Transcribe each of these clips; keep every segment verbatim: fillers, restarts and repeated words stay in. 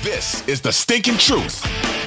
This is the stinking truth.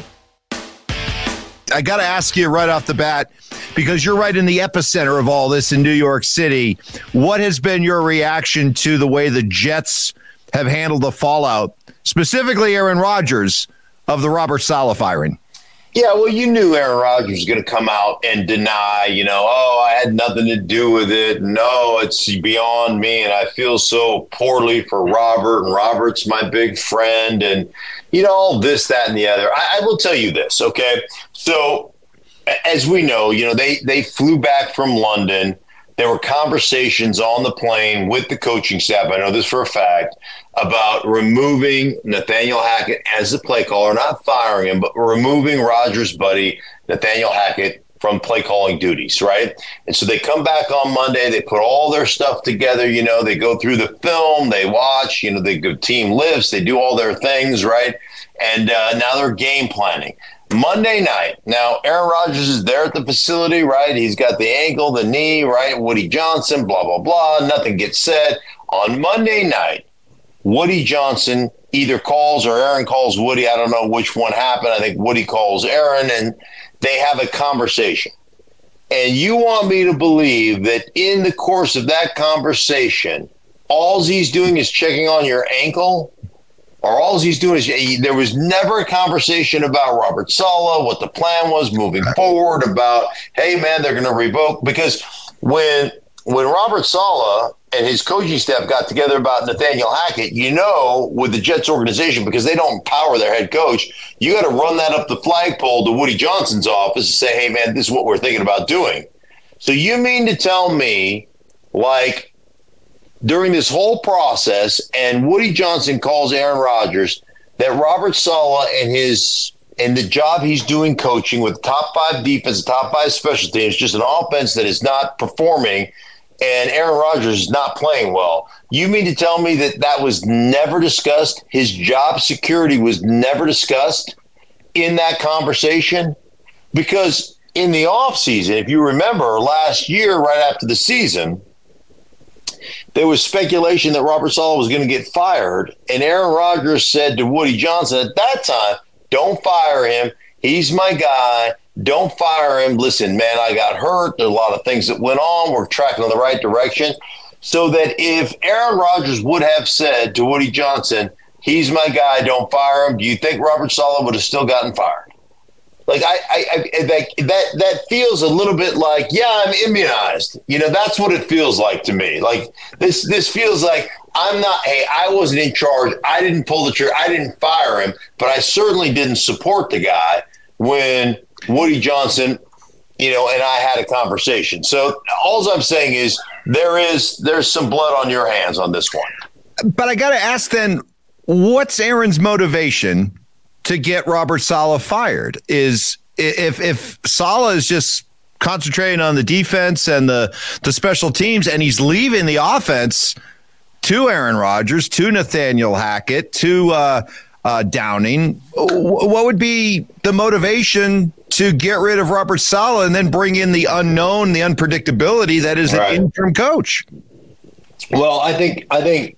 I got to ask you right off the bat, because you're right in the epicenter of all this in New York City. What has been your reaction to the way the Jets have handled the fallout, specifically Aaron Rodgers, of the Robert Saleh firing? Yeah, well, you knew Aaron Rodgers was going to come out and deny, you know, oh, I had nothing to do with it. No, it's beyond me, and I feel so poorly for Robert, and Robert's my big friend, and, you know, all this, that, and the other. I, I will tell you this, okay? So, as we know, you know, they, they flew back from London. There were conversations on the plane with the coaching staff, I know this for a fact, about removing Nathaniel Hackett as the play caller, not firing him, but removing Rodgers' buddy, Nathaniel Hackett, from play calling duties, right? And so they come back on Monday, they put all their stuff together, you know, they go through the film, they watch, you know, they go team lifts, they do all their things, right? And uh, now they're game planning. Monday night, now Aaron Rodgers is there at the facility, right? He's got the ankle, the knee, right? Woody Johnson, blah, blah, blah. Nothing gets said. On Monday night, Woody Johnson either calls or Aaron calls Woody. I don't know which one happened. I think Woody calls Aaron, and they have a conversation. And you want me to believe that in the course of that conversation, all he's doing is checking on your ankle? Or all he's doing is, there was never a conversation about Robert Saleh, what the plan was moving forward, about, hey, man, they're going to revoke. Because when when Robert Saleh and his coaching staff got together about Nathaniel Hackett, you know, with the Jets organization, because they don't empower their head coach, you got to run that up the flagpole to Woody Johnson's office and say, hey, man, this is what we're thinking about doing. So you mean to tell me, like, during this whole process, and Woody Johnson calls Aaron Rodgers, that Robert Saleh and his and the job he's doing coaching with top five defense, top five special teams, just an offense that is not performing, and Aaron Rodgers is not playing well. You mean to tell me that that was never discussed? His job security was never discussed in that conversation? Because in the offseason, if you remember last year, right after the season, there was speculation that Robert Saleh was going to get fired, and Aaron Rodgers said to Woody Johnson at that time, don't fire him. He's my guy. Don't fire him. Listen, man, I got hurt. There's a lot of things that went on. We're tracking in the right direction. So that if Aaron Rodgers would have said to Woody Johnson, he's my guy, don't fire him, do you think Robert Saleh would have still gotten fired? Like, I, I, I that, that that feels a little bit like, yeah, I'm immunized. You know, that's what it feels like to me. Like, this this feels like I'm not, hey, I wasn't in charge. I didn't pull the trigger. I didn't fire him, but I certainly didn't support the guy when Woody Johnson, you know, and I had a conversation. So all I'm saying is there is there's some blood on your hands on this one. But I got to ask then, what's Aaron's motivation to get Robert Saleh fired? Is if if Saleh is just concentrating on the defense and the, the special teams, and he's leaving the offense to Aaron Rodgers, to Nathaniel Hackett, to uh, uh, Downing, what would be the motivation to get rid of Robert Saleh and then bring in the unknown, the unpredictability that is right. an interim coach? Well, I think I think.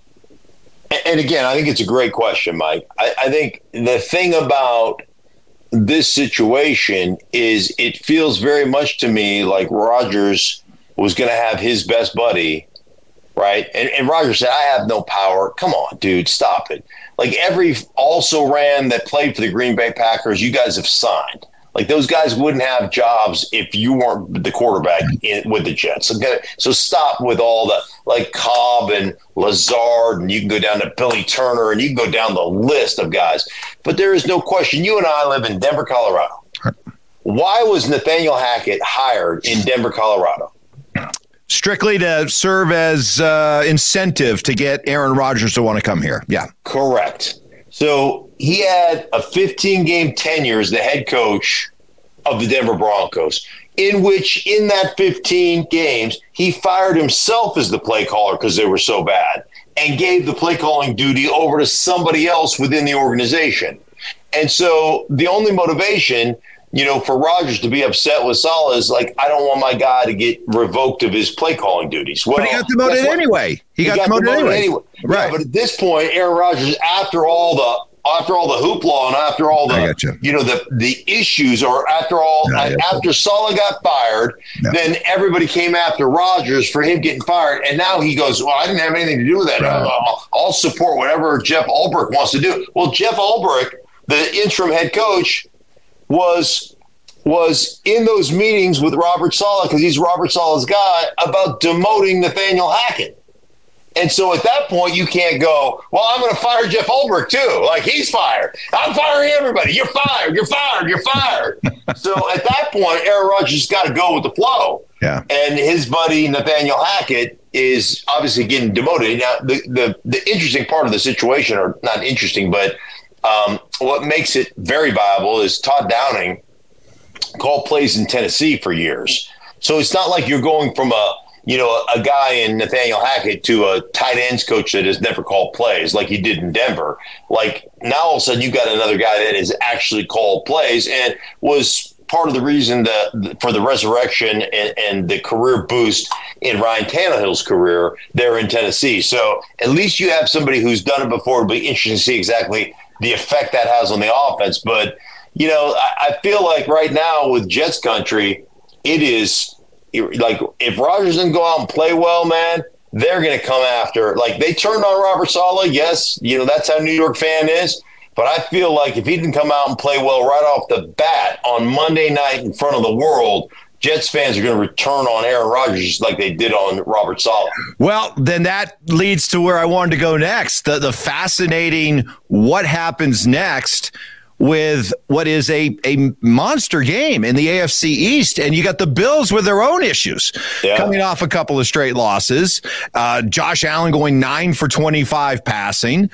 And again, I think it's a great question, Mike. I, I think the thing about this situation is it feels very much to me like Rodgers was going to have his best buddy, right? And, and Rodgers said, I have no power. Come on, dude, stop it. Like every also ran that played for the Green Bay Packers, you guys have signed. Like those guys wouldn't have jobs if you weren't the quarterback in, with the Jets. Okay? So stop with all the like Cobb and Lazard, and you can go down to Billy Turner, and you can go down the list of guys. But there is no question. You and I live in Denver, Colorado. Why was Nathaniel Hackett hired in Denver, Colorado? Strictly to serve as uh, incentive to get Aaron Rodgers to want to come here. Yeah, correct. So he had a fifteen-game tenure as the head coach of the Denver Broncos, in which in that fifteen games, he fired himself as the play caller because they were so bad and gave the play calling duty over to somebody else within the organization. And so the only motivation, you know, for Rodgers to be upset with Saleh is like, I don't want my guy to get revoked of his play calling duties. Well, but he got demoted anyway. He, he got, got demoted, demoted anyway. anyway. Right. Yeah, but at this point, Aaron Rodgers, after all the after all the hoopla and after all the, you. you know, the the issues, or after all, yeah, yeah. after Saleh got fired, yeah. then everybody came after Rodgers for him getting fired. And now he goes, well, I didn't have anything to do with that. Right. I'll, I'll support whatever Jeff Ulbrich wants to do. Well, Jeff Ulbrich, the interim head coach, was was in those meetings with Robert Saleh, because he's Robert Saleh's guy, about demoting Nathaniel Hackett. And so at that point, you can't go, well, I'm going to fire Jeff Ulbrich too. Like, he's fired. I'm firing everybody. You're fired. You're fired. You're fired. So at that point, Aaron Rodgers has got to go with the flow. Yeah. And his buddy, Nathaniel Hackett, is obviously getting demoted. Now, the, the, the interesting part of the situation, or not interesting, but um, what makes it very viable is Todd Downing called plays in Tennessee for years. So it's not like you're going from a, you know, a guy in Nathaniel Hackett to a tight ends coach that has never called plays like he did in Denver. Like, now all of a sudden you got another guy that has actually called plays and was part of the reason that for the resurrection and, and the career boost in Ryan Tannehill's career there in Tennessee. So at least you have somebody who's done it before. It'll be interesting to see exactly the effect that has on the offense. But, you know, I, I feel like right now with Jets country, it is – like, if Rodgers didn't go out and play well, man, they're going to come after. Like, they turned on Robert Saleh. Yes, you know, that's how New York fan is. But I feel like if he didn't come out and play well right off the bat on Monday night in front of the world, Jets fans are going to return on Aaron Rodgers just like they did on Robert Saleh. Well, then that leads to where I wanted to go next. The, the fascinating what happens next with what is a, a monster game in the A F C East. And you got the Bills with their own issues, yeah. coming off a couple of straight losses. Uh, Josh Allen going nine for twenty-five passing.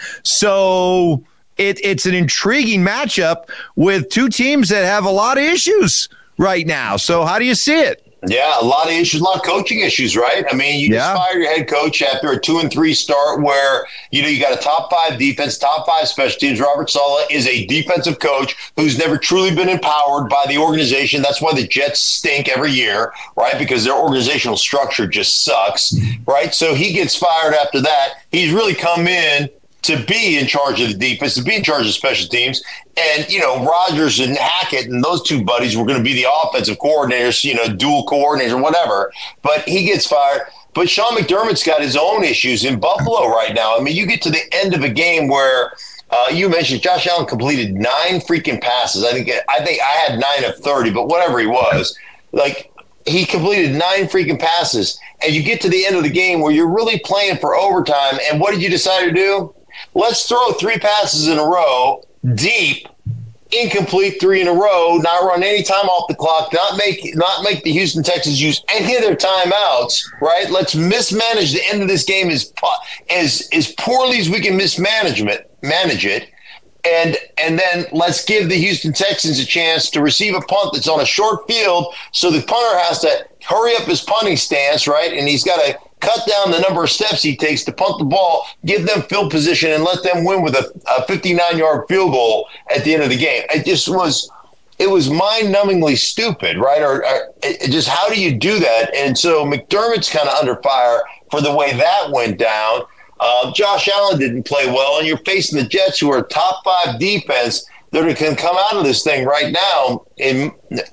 So it, it's an intriguing matchup with two teams that have a lot of issues right now. So how do you see it? Yeah, a lot of issues, a lot of coaching issues, right? I mean, you yeah. just fired your head coach after a two and three start where, you know, you got a top five defense, top five special teams. Robert Saleh is a defensive coach who's never truly been empowered by the organization. That's why the Jets stink every year, right? Because their organizational structure just sucks, right? So he gets fired after that. He's really come in to be in charge of the defense, to be in charge of special teams. And, you know, Rodgers and Hackett and those two buddies were going to be the offensive coordinators, you know, dual coordinators or whatever. But he gets fired. But Sean McDermott's got his own issues in Buffalo right now. I mean, you get to the end of a game where uh, you mentioned Josh Allen completed nine freaking passes. I think I think I had nine of thirty, but whatever he was, like, he completed nine freaking passes. And you get to the end of the game where you're really playing for overtime. And what did you decide to do? Let's throw three passes in a row, deep, incomplete three in a row, not run any time off the clock, not make not make the Houston Texans use any of their timeouts, right? Let's mismanage the end of this game as as as poorly as we can mismanagement manage it. And and then let's give the Houston Texans a chance to receive a punt that's on a short field, so the punter has to hurry up his punting stance, right? And he's got to cut down the number of steps he takes to punt the ball, give them field position, and let them win with a, a fifty-nine-yard field goal at the end of the game. It just was – it was mind-numbingly stupid, right? Or, or it, just how do you do that? And so McDermott's kind of under fire for the way that went down. Uh, Josh Allen didn't play well, and you're facing the Jets, who are a top five defense that can come out of this thing right now. In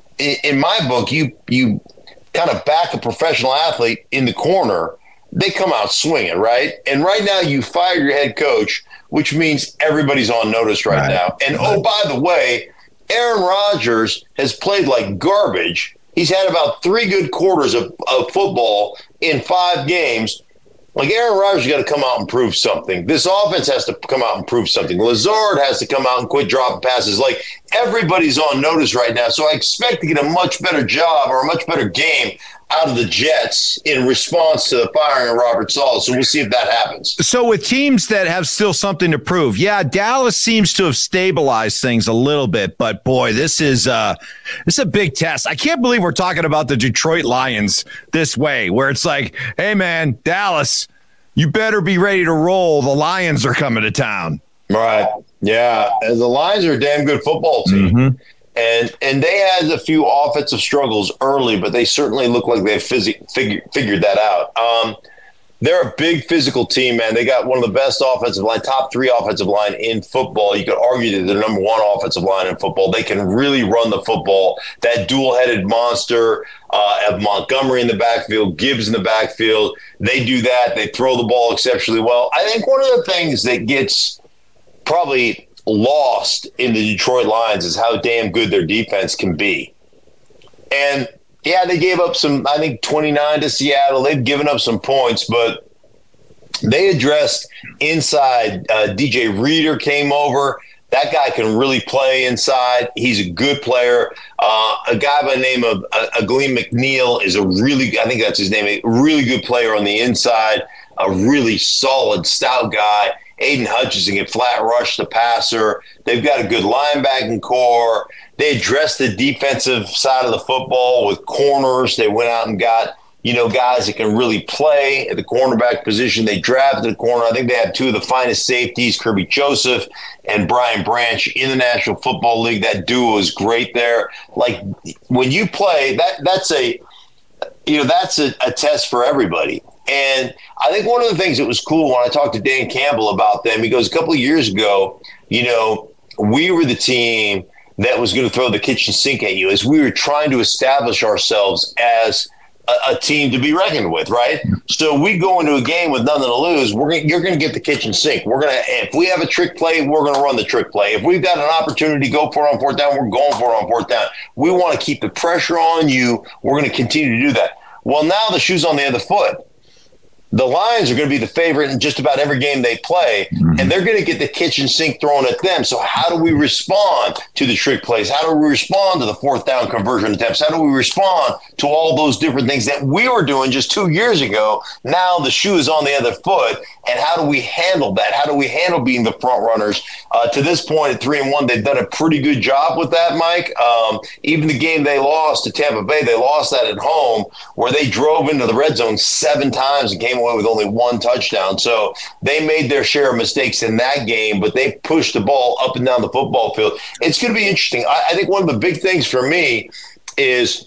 in my book, you you kind of back a professional athlete in the corner, they come out swinging, right? And right now you fire your head coach, which means everybody's on notice right, right. now. And oh, by the way, Aaron Rodgers has played like garbage. He's had about three good quarters of, of football in five games. Like, Aaron Rodgers got to come out and prove something. This offense has to come out and prove something. Lazard has to come out and quit dropping passes. Like, everybody's on notice right now. So I expect to get a much better job or a much better game out of the Jets in response to the firing of Robert Saleh. So we'll see if that happens. So with teams that have still something to prove, yeah, Dallas seems to have stabilized things a little bit, but boy, this is uh, this is a big test. I can't believe we're talking about the Detroit Lions this way, where it's like, hey man, Dallas, you better be ready to roll. The Lions are coming to town. Right. Yeah. And the Lions are a damn good football team. Mm-hmm. And and they had a few offensive struggles early, but they certainly look like they've phys- figured, figured that out. Um, they're a big physical team, man. They got one of the best offensive line, top three offensive line in football. You could argue that they're number one offensive line in football. They can really run the football. That dual-headed monster uh, of Montgomery in the backfield, Gibbs in the backfield, they do that. They throw the ball exceptionally well. I think one of the things that gets probably lost in the Detroit Lions is how damn good their defense can be. And yeah, they gave up some, I think, twenty-nine to Seattle. They've given up some points, but they addressed inside. Uh, D J Reader came over. That guy can really play inside. He's a good player. Uh, a guy by the name of uh, Aglim McNeil is a really, I think that's his name, a really good player on the inside, a really solid, stout guy. Aiden Hutchinson can flat rush the passer. They've got a good linebacking core. They addressed the defensive side of the football with corners. They went out and got, you know, guys that can really play at the cornerback position. They drafted a corner. I think they have two of the finest safeties, Kirby Joseph and Brian Branch, in the National Football League. That duo is great there. Like, when you play, that that's a, you know, that's a, a test for everybody. And I think one of the things that was cool when I talked to Dan Campbell about them, he goes, a couple of years ago, you know, we were the team that was going to throw the kitchen sink at you as we were trying to establish ourselves as a, a team to be reckoned with, right? So we go into a game with nothing to lose. We're gonna, you're going to get the kitchen sink. We're going to, if we have a trick play, we're going to run the trick play. If we've got an opportunity to go for it on fourth down, we're going for it on fourth down. We want to keep the pressure on you. We're going to continue to do that. Well, now the shoe's on the other foot. The Lions are going to be the favorite in just about every game they play, and they're going to get the kitchen sink thrown at them. So how do we respond to the trick plays? How do we respond to the fourth down conversion attempts? How do we respond to all those different things that we were doing just two years ago? Now the shoe is on the other foot, and how do we handle that? How do we handle being the front runners? Uh, to this point, at three and one, they've done a pretty good job with that, Mike. Um, even the game they lost to Tampa Bay, they lost that at home, where they drove into the red zone seven times and came away with only one touchdown. So they made their share of mistakes in that game, but they pushed the ball up and down the football field. It's going to be interesting. I, I think one of the big things for me is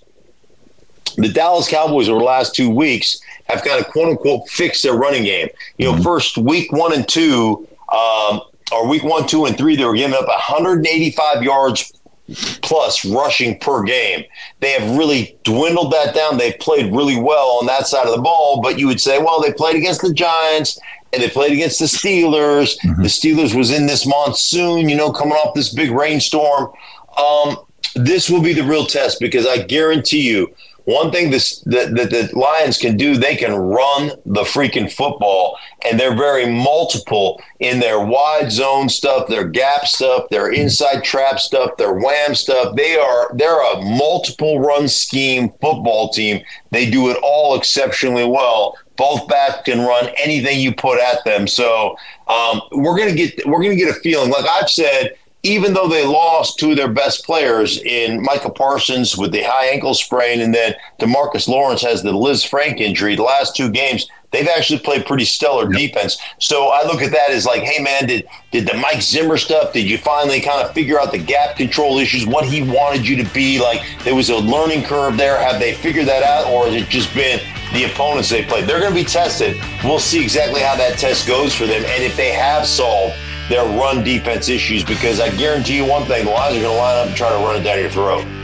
the Dallas Cowboys over the last two weeks have kind of quote unquote fixed their running game. You know, mm-hmm. first week one and two, um, or week one, two, and three, they were giving up one hundred eighty-five yards plus rushing per game. They have really dwindled that down. They've played really well on that side of the ball, but you would say, well, they played against the Giants and they played against the Steelers. Mm-hmm. The Steelers was in this monsoon, you know, coming off this big rainstorm. Um, this will be the real test, because I guarantee you, one thing this, that, that the Lions can do, they can run the freaking football, and they're very multiple in their wide zone stuff, their gap stuff, their inside trap stuff, their wham stuff. They are they're a multiple run scheme football team. They do it all exceptionally well. Both backs can run anything you put at them. So um, we're gonna get we're gonna get a feeling. Like I've said, even though they lost two of their best players in Micah Parsons with the high ankle sprain, and then DeMarcus Lawrence has the Liz Frank injury, the last two games, they've actually played pretty stellar yep. defense. So I look at that as like, hey, man, did did the Mike Zimmer stuff, did you finally kind of figure out the gap control issues, what he wanted you to be? Like, there was a learning curve there. Have they figured that out, or has it just been the opponents they played? They're going to be tested. We'll see exactly how that test goes for them, and if they have solved their run defense issues, because I guarantee you one thing, the Lions are going to line up and try to run it down your throat.